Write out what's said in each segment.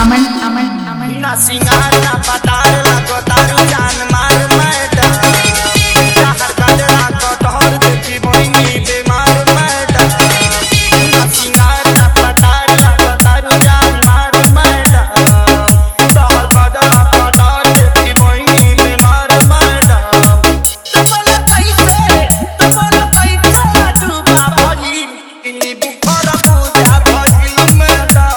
ना सिंगार ना पतार लगो तारू जान मार मैडम चाहत गजरा कटहर देखी बहिनी बीमार मैडम ना सिंगार ना पतार लगो तारू जान मार मैडम चाहत गजरा कटहर देखी बहिनी बीमार मैडम तुम्हारा पैसा डूबा भइल इनी बुखार पूजा भइल मैडम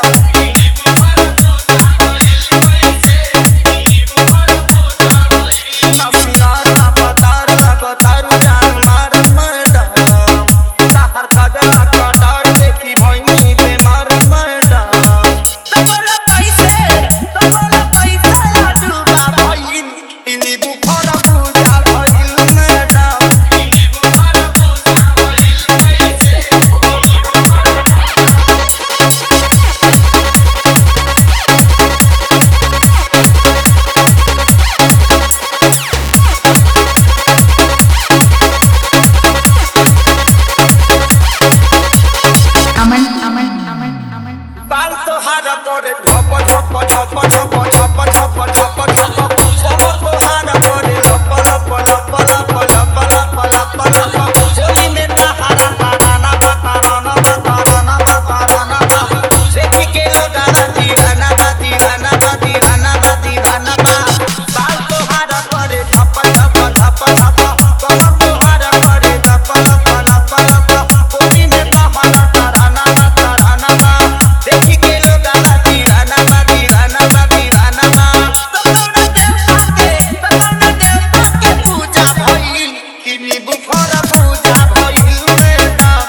बाल तोहारा तोरे झप झप झप झप झप झप झप झप सब तोहारा तोरे लप लप लप लप लप लप लप लप होली में तहारा ताराना ताराना ताराना ताराना देखी के लोगाना दीवाना दीवाना दीवाना दीवाना बाल तोहारा तोरे झप झप झप झप सब तोहारा तोरे लप लप लप लप होली में तहारा ताराना ताराना देखी के लोगाना दीवाना दीवाना दीवाना तोना देवता के पूजा भइल किनी बुखार पूजा भइल मैडम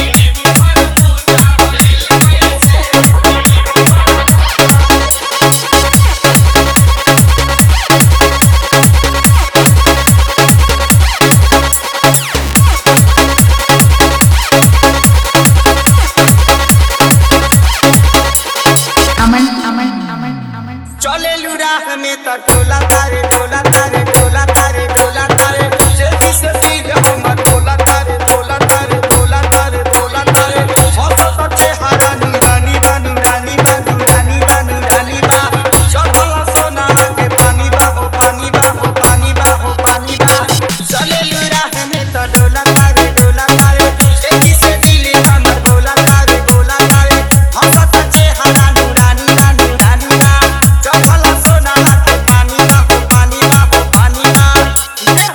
चले लुराह में त टोला तारे टोला तारे टोला तारे टोला तारे जल्दी से सीधे हमर टोला तारे टोला तारे टोला तारे टोला तारे हंसत चेहरा नुरानी बानू रानी बानू रानी बानू रानी बा चढ़ल सोना के पानी बा हो पानी बा हो पानी बा हो पानी बा चले लुराह में त टोला तारे जल्दी से दिली हमर टोला तारे हंसत चेहरा नुरानी रानी रानी बा चढ़ल सोना के पानी बा हो पानी बा हो पानी बा देह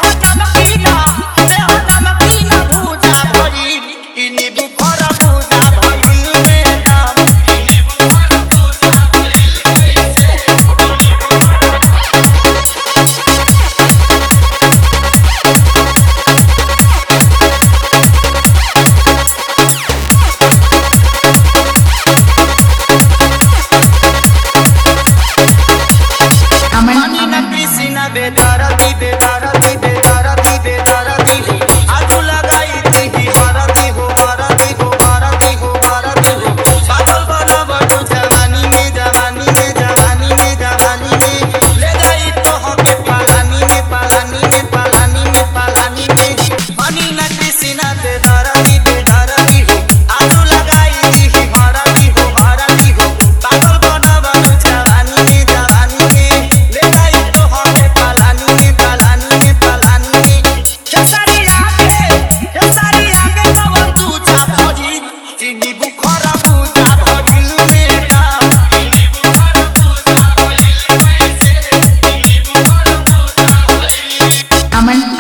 चमकीला पूजा भइल इनी बुखार पूजा भइल मैडम मनी न कृष्ण बेदरदी बेदरदी बेदरदी बेदरदी आजू लगाई दी हरदी हो हरदी हो हरदी हो हरदी हो बादल बना बटू जवानी में जवानी में जवानी में जवानी में ले जाई तो हके पालानी में पालानी में पालानी में पालानी में मनी न कृष्ण बेदरदी बेदरदी हो आजू लगाई दी हरदी हो बादल बना बटू जवानी में जवानी में ले जाई तो हके पालानी में पालानी में पालानी में खेसारी आगे कवन पूजा भइल चिनी बुखार पूजा भइल मैडम Aman